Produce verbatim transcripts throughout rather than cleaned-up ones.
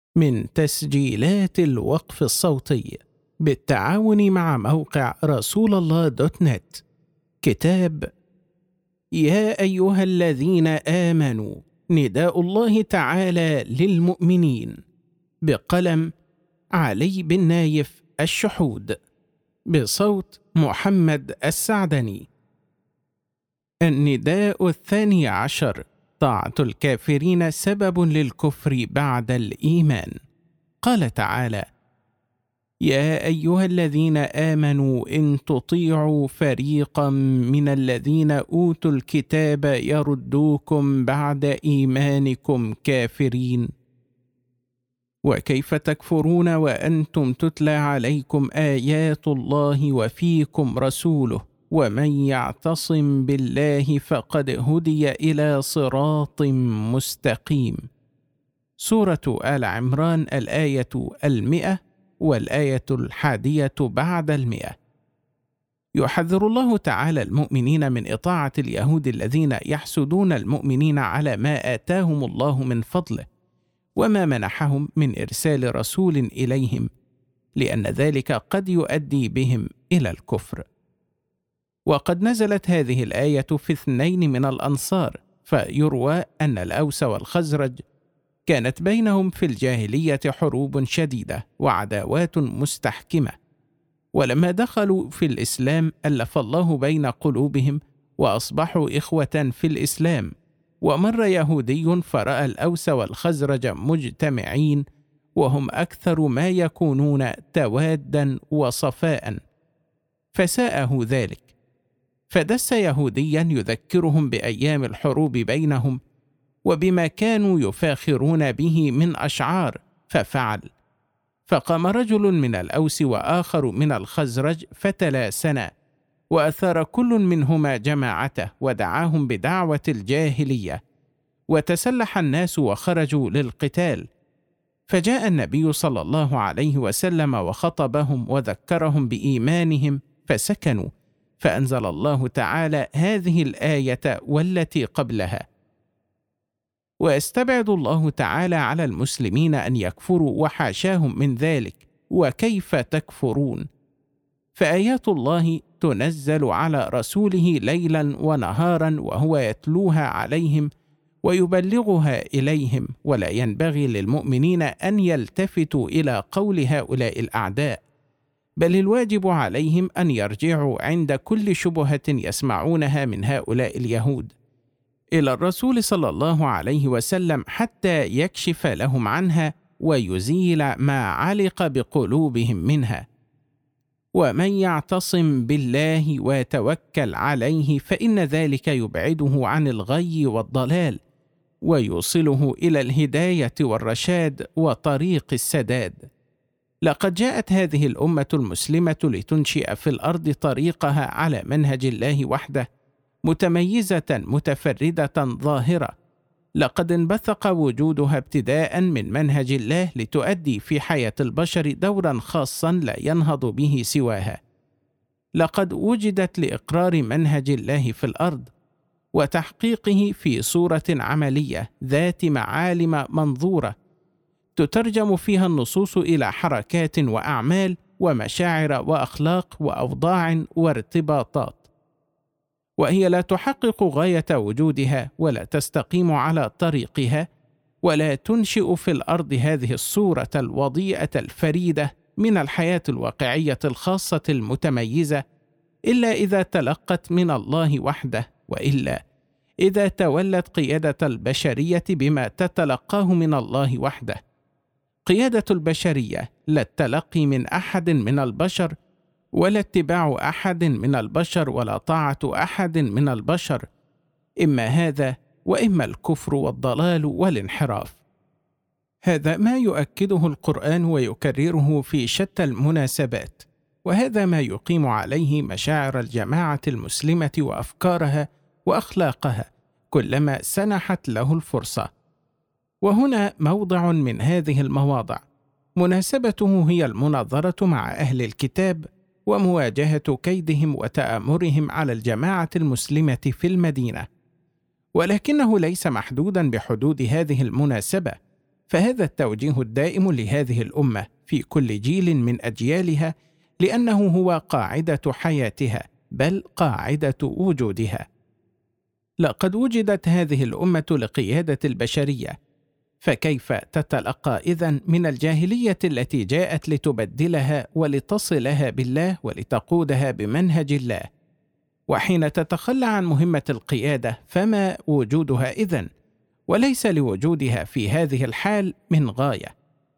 من تسجيلات الوقف الصوتي بالتعاون مع موقع رسول الله دوت نت. كتاب يا أيها الذين آمنوا، نداء الله تعالى للمؤمنين، بقلم علي بن نايف الشحود، بصوت محمد السعدني. النداء الثاني عشر: طاعة الكافرين سبب للكفر بعد الإيمان. قال تعالى: يا أيها الذين آمنوا إن تطيعوا فريقا من الذين أوتوا الكتاب يردوكم بعد إيمانكم كافرين، وكيف تكفرون وأنتم تتلى عليكم آيات الله وفيكم رسوله، ومن يعتصم بالله فقد هدي إلى صراط مستقيم. سورة آل عمران، الآية المئة والآية الحادية بعد المئة. يحذر الله تعالى المؤمنين من إطاعة اليهود الذين يحسدون المؤمنين على ما آتاهم الله من فضله وما منحهم من إرسال رسول إليهم، لأن ذلك قد يؤدي بهم إلى الكفر. وقد نزلت هذه الآية في اثنين من الأنصار، فيروى أن الأوس والخزرج كانت بينهم في الجاهلية حروب شديدة وعداوات مستحكمة، ولما دخلوا في الإسلام ألف الله بين قلوبهم وأصبحوا إخوة في الإسلام. ومر يهودي فرأى الأوس والخزرج مجتمعين وهم أكثر ما يكونون توادا وصفاء، فساءه ذلك، فدس يهوديا يذكرهم بأيام الحروب بينهم وبما كانوا يفاخرون به من أشعار، ففعل. فقام رجل من الأوس وآخر من الخزرج فتلاسنا، وأثار كل منهما جماعته ودعاهم بدعوة الجاهلية، وتسلح الناس وخرجوا للقتال. فجاء النبي صلى الله عليه وسلم وخطبهم وذكرهم بإيمانهم فسكنوا، فأنزل الله تعالى هذه الآية والتي قبلها: ويستبعد الله تعالى على المسلمين أن يكفروا وحاشاهم من ذلك، وكيف تكفرون. فآيات الله تنزل على رسوله ليلا ونهارا وهو يتلوها عليهم ويبلغها إليهم، ولا ينبغي للمؤمنين أن يلتفتوا إلى قول هؤلاء الأعداء، بل الواجب عليهم أن يرجعوا عند كل شبهة يسمعونها من هؤلاء اليهود إلى الرسول صلى الله عليه وسلم حتى يكشف لهم عنها ويزيل ما علق بقلوبهم منها. ومن يعتصم بالله ويتوكل عليه فإن ذلك يبعده عن الغي والضلال ويوصله إلى الهداية والرشاد وطريق السداد. لقد جاءت هذه الأمة المسلمة لتنشئ في الأرض طريقها على منهج الله وحده، متميزة متفردة ظاهرة. لقد انبثق وجودها ابتداء من منهج الله لتؤدي في حياة البشر دورا خاصا لا ينهض به سواها. لقد وجدت لإقرار منهج الله في الأرض وتحقيقه في صورة عملية ذات معالم منظورة تترجم فيها النصوص إلى حركات وأعمال ومشاعر وأخلاق وأوضاع وارتباطات، وهي لا تحقق غاية وجودها ولا تستقيم على طريقها ولا تنشئ في الأرض هذه الصورة الوضيئة الفريدة من الحياة الواقعية الخاصة المتميزة إلا إذا تلقت من الله وحده، وإلا إذا تولت قيادة البشرية بما تتلقاه من الله وحده. قيادة البشرية لا التلقي من أحد من البشر ولا اتباع أحد من البشر ولا طاعة أحد من البشر، إما هذا وإما الكفر والضلال والانحراف. هذا ما يؤكده القرآن ويكرره في شتى المناسبات، وهذا ما يقيم عليه مشاعر الجماعة المسلمة وأفكارها وأخلاقها كلما سنحت له الفرصة. وهنا موضع من هذه المواضع مناسبته هي المناظرة مع أهل الكتاب ومواجهة كيدهم وتآمرهم على الجماعة المسلمة في المدينة، ولكنه ليس محدودا بحدود هذه المناسبة، فهذا التوجيه الدائم لهذه الأمة في كل جيل من أجيالها، لأنه هو قاعدة حياتها، بل قاعدة وجودها. لقد وجدت هذه الأمة لقيادة البشرية، فكيف تتلقى إذن من الجاهلية التي جاءت لتبدلها ولتصلها بالله ولتقودها بمنهج الله؟ وحين تتخلى عن مهمة القيادة فما وجودها إذن؟ وليس لوجودها في هذه الحال من غاية.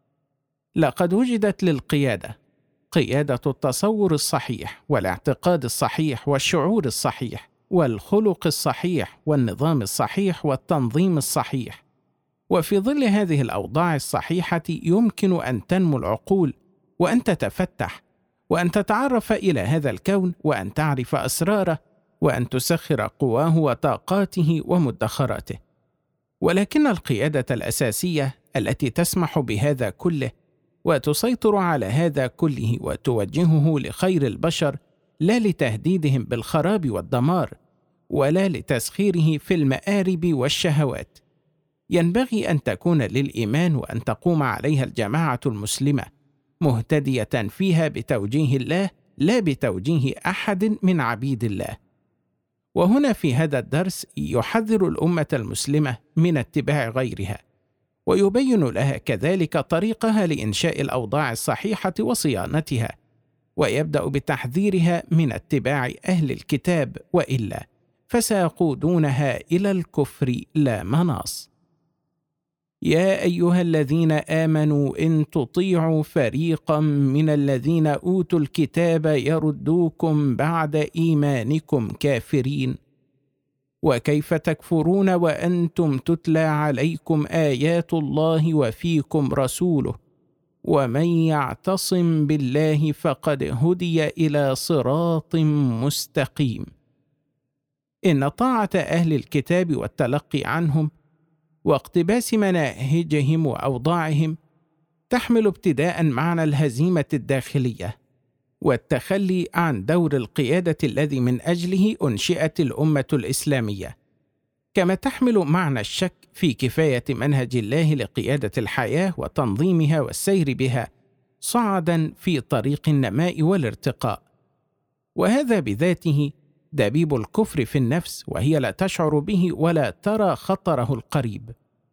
لقد وجدت للقيادة قيادة التصور الصحيح والاعتقاد الصحيح والشعور الصحيح والخلق الصحيح والنظام الصحيح والتنظيم الصحيح. وفي ظل هذه الأوضاع الصحيحة يمكن أن تنمو العقول وأن تتفتح وأن تتعرف إلى هذا الكون وأن تعرف أسراره وأن تسخر قواه وطاقاته ومدخراته. ولكن القيادة الأساسية التي تسمح بهذا كله وتسيطر على هذا كله وتوجهه لخير البشر، لا لتهديدهم بالخراب والدمار ولا لتسخيره في المآرب والشهوات، ينبغي أن تكون للإيمان وأن تقوم عليها الجماعة المسلمة مهتدية فيها بتوجيه الله لا بتوجيه أحد من عبيد الله. وهنا في هذا الدرس يحذر الأمة المسلمة من اتباع غيرها، ويبين لها كذلك طريقها لإنشاء الأوضاع الصحيحة وصيانتها، ويبدأ بتحذيرها من اتباع أهل الكتاب، وإلا فسيقودونها إلى الكفر لا مناص. يا أيها الذين آمنوا إن تطيعوا فريقا من الذين أوتوا الكتاب يردوكم بعد إيمانكم كافرين، وكيف تكفرون وأنتم تتلى عليكم آيات الله وفيكم رسوله، ومن يعتصم بالله فقد هدي إلى صراط مستقيم. إن طاعة أهل الكتاب والتلقي عنهم واقتباس مناهجهم وأوضاعهم تحمل ابتداء معنى الهزيمة الداخلية والتخلي عن دور القيادة الذي من أجله أنشئت الأمة الإسلامية، كما تحمل معنى الشك في كفاية منهج الله لقيادة الحياة وتنظيمها والسير بها صعدا في طريق النماء والارتقاء. وهذا بذاته دبيب الكفر في النفس، وهي لا تشعر به ولا ترى خطره القريب.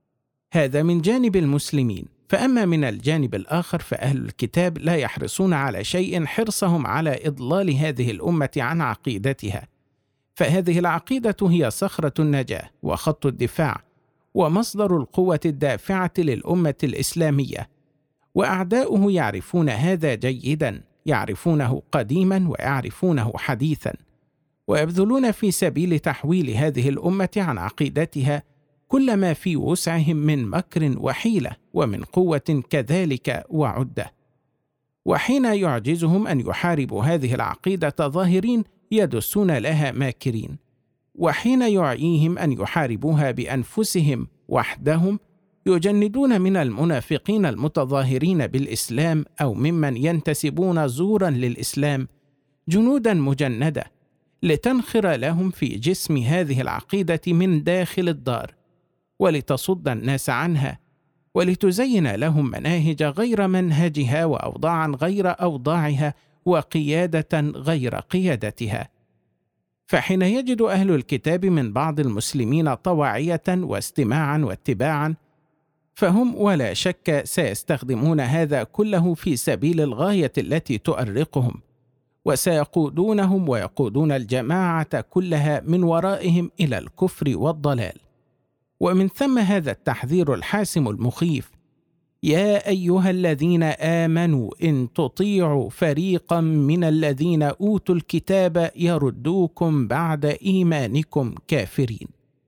هذا من جانب المسلمين. فأما من الجانب الآخر فأهل الكتاب لا يحرصون على شيء حرصهم على إضلال هذه الأمة عن عقيدتها، فهذه العقيدة هي صخرة النجاة وخط الدفاع ومصدر القوة الدافعة للأمة الإسلامية. وأعداؤه يعرفون هذا جيدا، يعرفونه قديما ويعرفونه حديثا، ويبذلون في سبيل تحويل هذه الأمة عن عقيدتها كل ما في وسعهم من مكر وحيلة ومن قوة كذلك وعدة. وحين يعجزهم أن يحاربوا هذه العقيدة ظاهرين يدسون لها ماكرين، وحين يعيهم أن يحاربوها بأنفسهم وحدهم يجندون من المنافقين المتظاهرين بالإسلام أو ممن ينتسبون زورا للإسلام جنودا مجندة لتنخر لهم في جسم هذه العقيدة من داخل الدار، ولتصد الناس عنها، ولتزين لهم مناهج غير منهجها وأوضاعا غير أوضاعها وقيادة غير قيادتها. فحين يجد أهل الكتاب من بعض المسلمين طواعية واستماعا واتباعا، فهم ولا شك سيستخدمون هذا كله في سبيل الغاية التي تؤرقهم، وسيقودونهم ويقودون الجماعة كلها من ورائهم إلى الكفر والضلال. ومن ثم هذا التحذير الحاسم المخيف: يا أيها الذين آمنوا إن تطيعوا فريقا من الذين أوتوا الكتاب يردوكم بعد إيمانكم كافرين.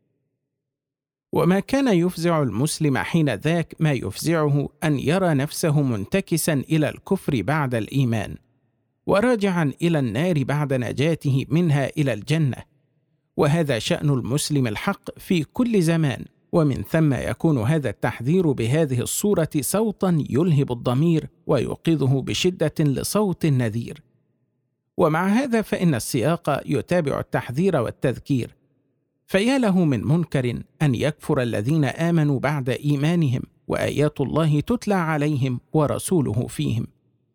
وما كان يفزع المسلم حين ذاك ما يفزعه أن يرى نفسه منتكسا إلى الكفر بعد الإيمان، وراجعا إلى النار بعد نجاته منها إلى الجنة. وهذا شأن المسلم الحق في كل زمان، ومن ثم يكون هذا التحذير بهذه الصورة صوتا يلهب الضمير ويوقظه بشدة لصوت النذير. ومع هذا فإن السياق يتابع التحذير والتذكير، فيا له من منكر أن يكفر الذين آمنوا بعد إيمانهم وآيات الله تتلى عليهم ورسوله فيهم.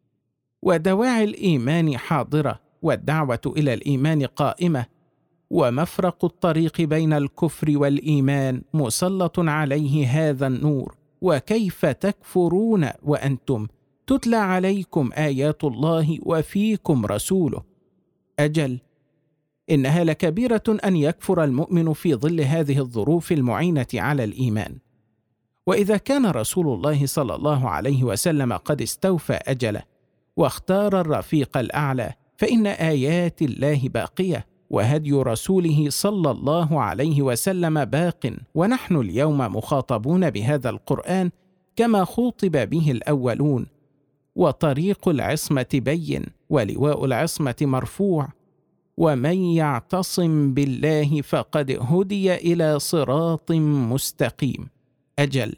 ودواعي الإيمان حاضرة، والدعوة إلى الإيمان قائمة، ومفرق الطريق بين الكفر والإيمان مسلط عليه هذا النور. وكيف تكفرون وأنتم تتلى عليكم آيات الله وفيكم رسوله؟ أجل، إنها لكبيرة أن يكفر المؤمن في ظل هذه الظروف المعينة على الإيمان. وإذا كان رسول الله صلى الله عليه وسلم قد استوفى أجله واختار الرفيق الأعلى، فإن آيات الله باقية، وهدي رسوله صلى الله عليه وسلم باق، ونحن اليوم مخاطبون بهذا القرآن كما خوطب به الأولون. وطريق العصمة بين، ولواء العصمة مرفوع، ومن يعتصم بالله فقد هدي إلى صراط مستقيم. أجل،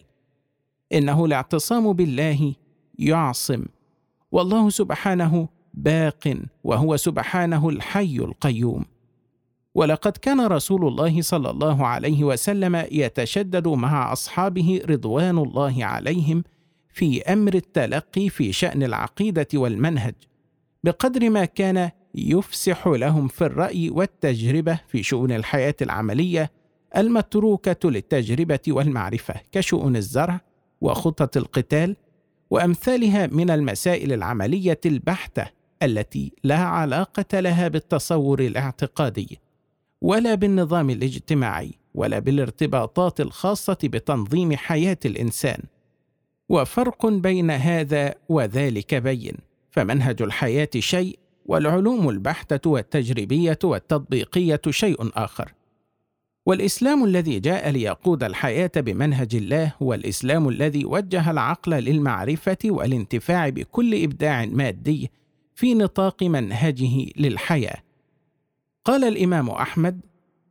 إنه الاعتصام بالله يعصم، والله سبحانه باق، وهو سبحانه الحي القيوم. ولقد كان رسول الله صلى الله عليه وسلم يتشدد مع أصحابه رضوان الله عليهم في أمر التلقي في شأن العقيدة والمنهج، بقدر ما كان يفسح لهم في الرأي والتجربة في شؤون الحياة العملية المتروكة للتجربة والمعرفة، كشؤون الزرع وخطط القتال وأمثالها من المسائل العملية البحتة التي لا علاقة لها بالتصور الاعتقادي، ولا بالنظام الاجتماعي، ولا بالارتباطات الخاصة بتنظيم حياة الإنسان. وفرق بين هذا وذلك بين، فمنهج الحياة شيء، والعلوم البحتة والتجريبية والتطبيقية شيء آخر. والإسلام الذي جاء ليقود الحياة بمنهج الله هو الإسلام الذي وجه العقل للمعرفة والانتفاع بكل إبداع مادي في نطاق منهجه للحياة. قال الإمام أحمد: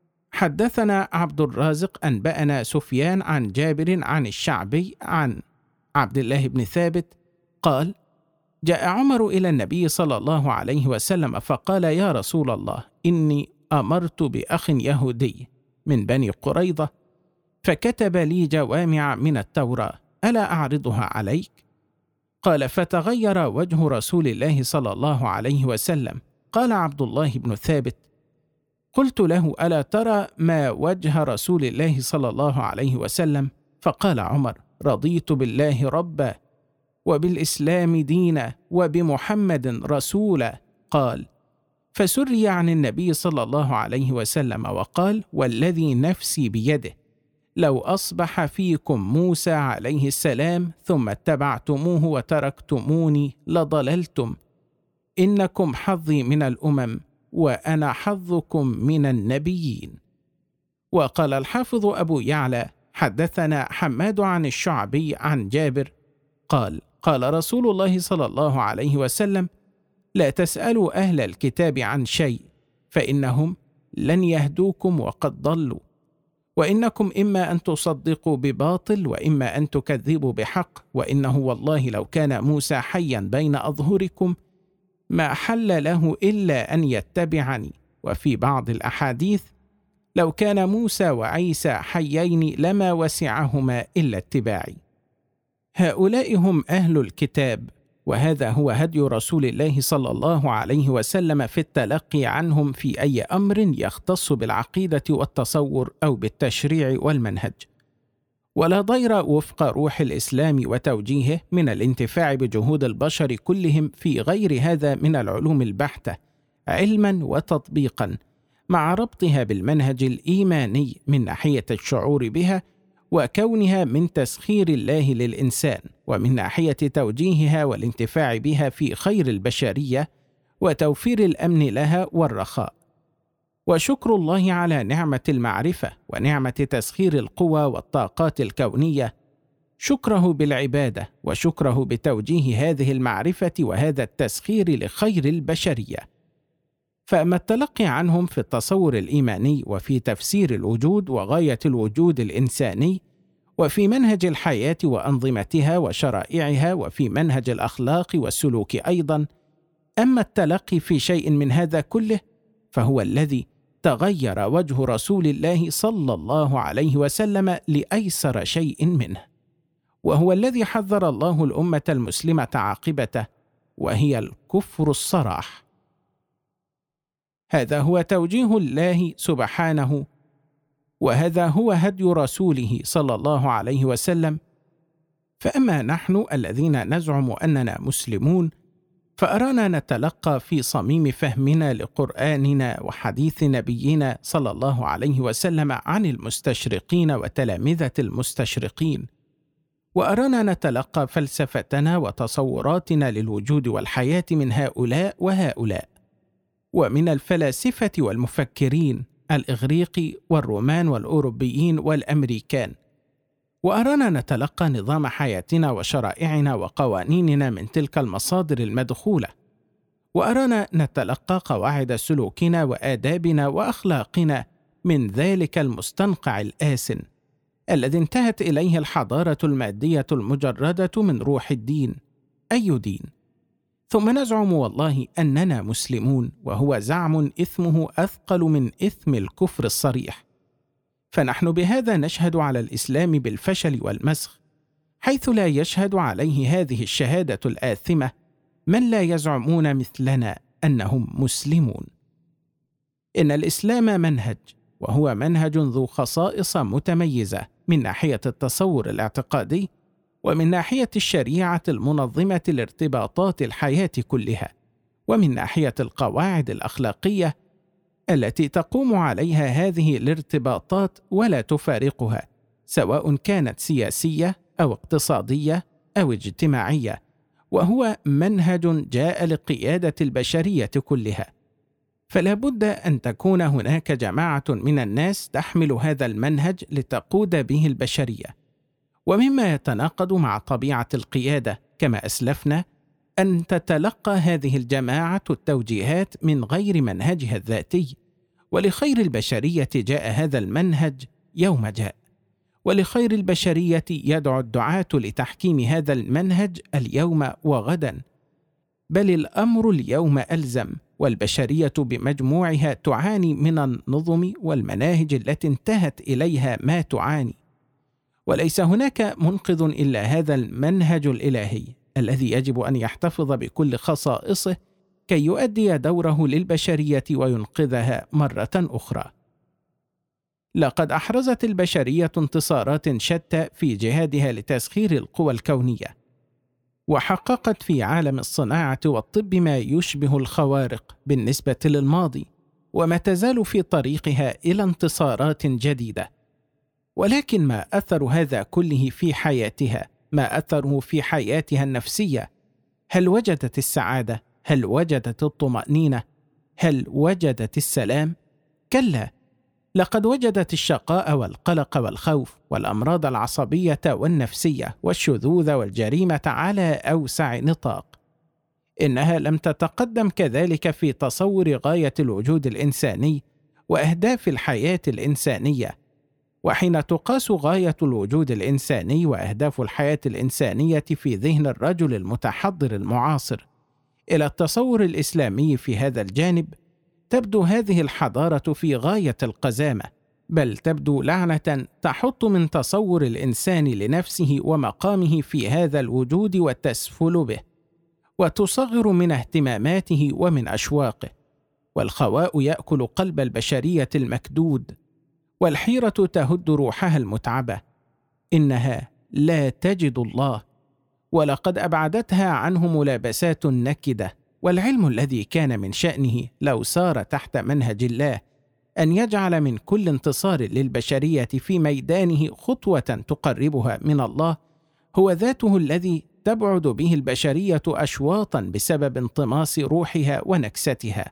حدثنا عبد الرازق أنبأنا سفيان عن جابر عن الشعبي عن عبد الله بن ثابت قال: جاء عمر إلى النبي صلى الله عليه وسلم فقال: يا رسول الله، إني أمرت بأخ يهودي من بني قريظة فكتب لي جوامع من التوراة، ألا أعرضها عليك؟ قال: فتغير وجه رسول الله صلى الله عليه وسلم. قال عبد الله بن ثابت: قلت له: ألا ترى ما وجه رسول الله صلى الله عليه وسلم؟ فقال عمر: رضيت بالله ربا وبالإسلام دينا وبمحمد رسولا. قال: فسري عن النبي صلى الله عليه وسلم وقال: والذي نفسي بيده لو أصبح فيكم موسى عليه السلام ثم اتبعتموه وتركتموني لضللتم، إنكم حظي من الأمم وأنا حظكم من النبيين. وقال الحافظ أبو يعلى: حدثنا حماد عن الشعبي عن جابر قال: قال رسول الله صلى الله عليه وسلم: لا تسألوا أهل الكتاب عن شيء، فإنهم لن يهدوكم وقد ضلوا، وإنكم إما أن تصدقوا بباطل وإما أن تكذبوا بحق، وإنه والله لو كان موسى حيا بين أظهركم ما حل له إلا أن يتبعني. وفي بعض الأحاديث: لو كان موسى وعيسى حيين لما وسعهما إلا اتباعي. هؤلاء هم أهل الكتاب، وهذا هو هدي رسول الله صلى الله عليه وسلم في التلقي عنهم في أي أمر يختص بالعقيدة والتصور أو بالتشريع والمنهج. ولا ضير وفق روح الإسلام وتوجيهه من الانتفاع بجهود البشر كلهم في غير هذا من العلوم البحتة علما وتطبيقا، مع ربطها بالمنهج الإيماني من ناحية الشعور بها وكونها من تسخير الله للإنسان، ومن ناحية توجيهها والانتفاع بها في خير البشرية وتوفير الأمن لها والرخاء. وشكر الله على نعمة المعرفة ونعمة تسخير القوى والطاقات الكونية، شكره بالعبادة وشكره بتوجيه هذه المعرفة وهذا التسخير لخير البشرية. فأما التلقي عنهم في التصور الإيماني وفي تفسير الوجود وغاية الوجود الإنساني وفي منهج الحياة وأنظمتها وشرائعها وفي منهج الأخلاق والسلوك أيضا، أما التلقي في شيء من هذا كله فهو الذي تغير وجه رسول الله صلى الله عليه وسلم لأيسر شيء منه. وهو الذي حذر الله الأمة المسلمة عاقبته، وهي الكفر الصراح. هذا هو توجيه الله سبحانه، وهذا هو هدي رسوله صلى الله عليه وسلم. فأما نحن الذين نزعم أننا مسلمون، فأرانا نتلقى في صميم فهمنا لقرآننا وحديث نبينا صلى الله عليه وسلم عن المستشرقين وتلامذة المستشرقين، وأرانا نتلقى فلسفتنا وتصوراتنا للوجود والحياة من هؤلاء وهؤلاء، ومن الفلاسفة والمفكرين الإغريق والرومان والأوروبيين والأمريكان، وأرانا نتلقى نظام حياتنا وشرائعنا وقوانيننا من تلك المصادر المدخولة، وأرانا نتلقى قواعد سلوكنا وآدابنا وأخلاقنا من ذلك المستنقع الآسن الذي انتهت إليه الحضارة المادية المجردة من روح الدين، أي دين. ثم نزعم والله أننا مسلمون، وهو زعم إثمه أثقل من إثم الكفر الصريح. فنحن بهذا نشهد على الإسلام بالفشل والمسخ، حيث لا يشهد عليه هذه الشهادة الآثمة من لا يزعمون مثلنا أنهم مسلمون. إن الإسلام منهج، وهو منهج ذو خصائص متميزة من ناحية التصور الاعتقادي، ومن ناحية الشريعة المنظمة لارتباطات الحياة كلها، ومن ناحية القواعد الأخلاقية التي تقوم عليها هذه الارتباطات ولا تفارقها، سواء كانت سياسية أو اقتصادية أو اجتماعية، وهو منهج جاء لقيادة البشرية كلها. فلا بد أن تكون هناك جماعة من الناس تحمل هذا المنهج لتقود به البشرية. ومما يتناقض مع طبيعة القيادة كما أسلفنا أن تتلقى هذه الجماعة التوجيهات من غير منهجها الذاتي، ولخير البشرية جاء هذا المنهج يوم جاء، ولخير البشرية يدعو الدعاة لتحكيم هذا المنهج اليوم وغدا، بل الأمر اليوم ألزم، والبشرية بمجموعها تعاني من النظم والمناهج التي انتهت إليها ما تعاني، وليس هناك منقذ إلا هذا المنهج الإلهي الذي يجب أن يحتفظ بكل خصائصه كي يؤدي دوره للبشرية وينقذها مرة أخرى. لقد أحرزت البشرية انتصارات شتى في جهادها لتسخير القوى الكونية، وحققت في عالم الصناعة والطب ما يشبه الخوارق بالنسبة للماضي، وما تزال في طريقها إلى انتصارات جديدة. ولكن ما أثر هذا كله في حياتها؟ ما أثره في حياتها النفسية؟ هل وجدت السعادة؟ هل وجدت الطمأنينة؟ هل وجدت السلام؟ كلا، لقد وجدت الشقاء والقلق والخوف والأمراض العصبية والنفسية والشذوذ والجريمة على أوسع نطاق. إنها لم تتقدم كذلك في تصور غاية الوجود الإنساني وأهداف الحياة الإنسانية. وحين تقاس غاية الوجود الإنساني وأهداف الحياة الإنسانية في ذهن الرجل المتحضر المعاصر إلى التصور الإسلامي في هذا الجانب، تبدو هذه الحضارة في غاية القزامة، بل تبدو لعنة تحط من تصور الإنسان لنفسه ومقامه في هذا الوجود وتسفل به، وتصغر من اهتماماته ومن أشواقه. والخواء يأكل قلب البشرية المكدود، والحيرة تهد روحها المتعبة. إنها لا تجد الله، ولقد أبعدتها عنه ملابسات نكدة. والعلم الذي كان من شأنه لو سار تحت منهج الله أن يجعل من كل انتصار للبشرية في ميدانه خطوة تقربها من الله، هو ذاته الذي تبعد به البشرية أشواطا بسبب انطماس روحها ونكستها.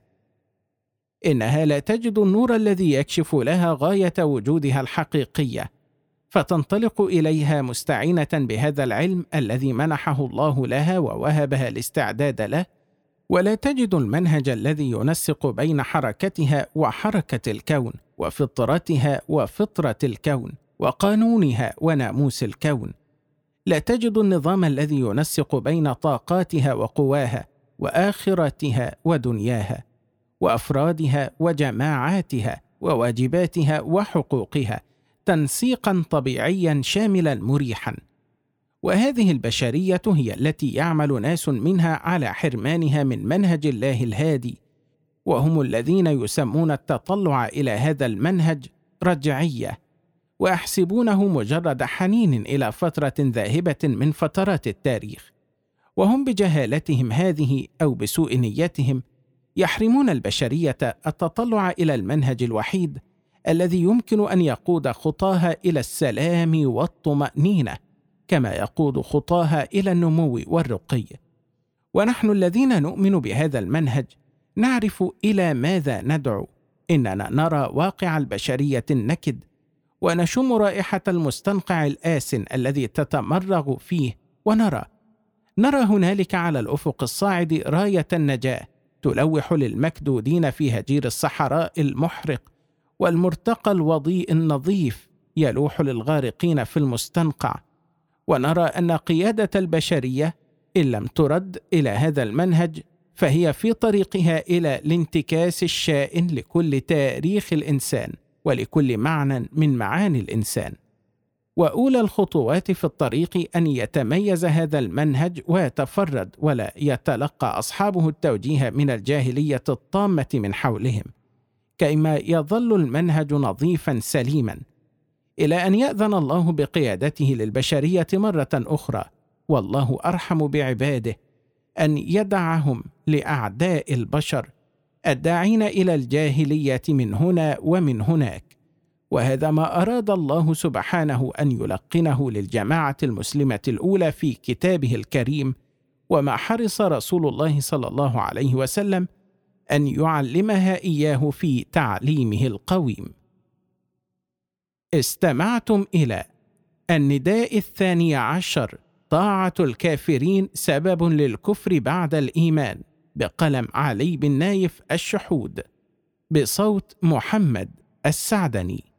إنها لا تجد النور الذي يكشف لها غاية وجودها الحقيقية، فتنطلق إليها مستعينة بهذا العلم الذي منحه الله لها ووهبها الاستعداد له، ولا تجد المنهج الذي ينسق بين حركتها وحركة الكون، وفطرتها وفطرة الكون، وقانونها وناموس الكون. لا تجد النظام الذي ينسق بين طاقاتها وقواها، وآخرتها ودنياها، وأفرادها وجماعاتها، وواجباتها وحقوقها، تنسيقا طبيعيا شاملا مريحا. وهذه البشرية هي التي يعمل ناس منها على حرمانها من منهج الله الهادي، وهم الذين يسمون التطلع إلى هذا المنهج رجعية، ويحسبونه مجرد حنين إلى فترة ذاهبة من فترات التاريخ. وهم بجهالتهم هذه أو بسوء نيتهم يحرمون البشرية التطلع إلى المنهج الوحيد الذي يمكن أن يقود خطاها إلى السلام والطمأنينة، كما يقود خطاها إلى النمو والرقي. ونحن الذين نؤمن بهذا المنهج نعرف إلى ماذا ندعو. إننا نرى واقع البشرية النكد، ونشم رائحة المستنقع الآسن الذي تتمرغ فيه، ونرى نرى هنالك على الأفق الصاعد راية النجاة تلوح للمكدودين في هجير الصحراء المحرق، والمرتقى الوضيء النظيف يلوح للغارقين في المستنقع. ونرى أن قيادة البشرية إن لم ترد إلى هذا المنهج فهي في طريقها إلى الانتكاس الشائن لكل تاريخ الإنسان ولكل معنى من معاني الإنسان. وأولى الخطوات في الطريق أن يتميز هذا المنهج ويتفرد، ولا يتلقى أصحابه التوجيه من الجاهلية الطامة من حولهم، كيما يظل المنهج نظيفا سليما إلى أن يأذن الله بقيادته للبشرية مرة أخرى، والله أرحم بعباده، أن يدعهم لأعداء البشر الداعين إلى الجاهلية من هنا ومن هناك. وهذا ما أراد الله سبحانه أن يلقنه للجماعة المسلمة الأولى في كتابه الكريم، وما حرص رسول الله صلى الله عليه وسلم أن يعلمها إياه في تعليمه القويم. استمعتم إلى النداء الثاني عشر: طاعة الكافرين سبب للكفر بعد الإيمان، بقلم علي بن نايف الشحود، بصوت محمد السعدني.